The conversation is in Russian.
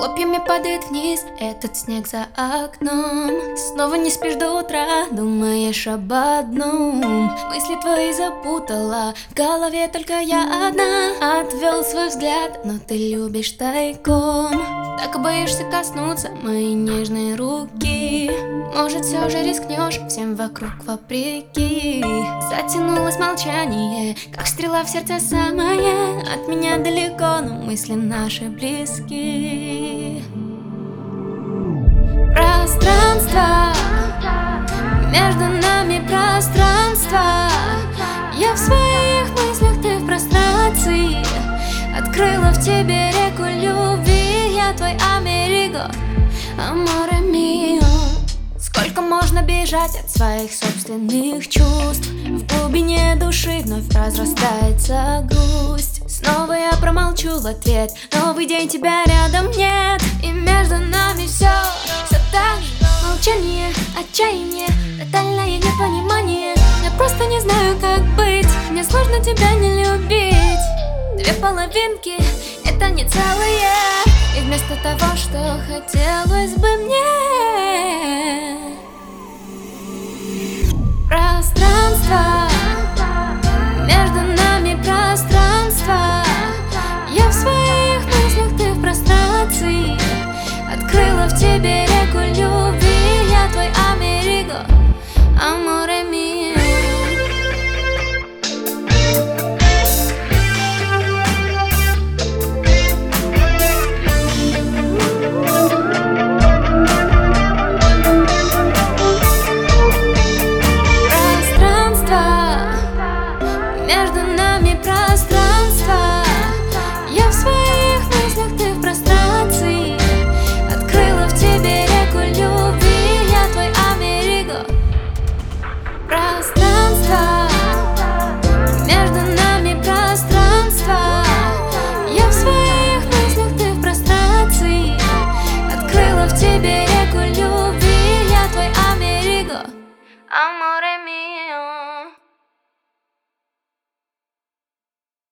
Хлопьями падает вниз этот снег за окном. Снова не спишь до утра, думаешь об одном. Мысли твои запутала, в голове только я одна. Отвел свой взгляд, но ты любишь тайком. Так и боишься коснуться моей нежной руки. Может, все же рискнешь, всем вокруг вопреки. Затянулось молчание, как стрела в сердце самое. От меня далеко, но мысли наши близки. Пространство, между нами пространство. Я в своих мыслях, ты в прострации. Открыла в тебе реку любви. Я твой америго, аморе мио. Сколько можно бежать от своих собственных чувств? В глубине души вновь разрастается грусть. Снова я промолчу в ответ. Новый день, тебя рядом нет. И между нами все так же. Молчание, отчаяние, тотальное непонимание. Я просто не знаю, как быть. Мне сложно тебя не любить. Две половинки, это не целые. И вместо того, что хотелось бы мне, пространство.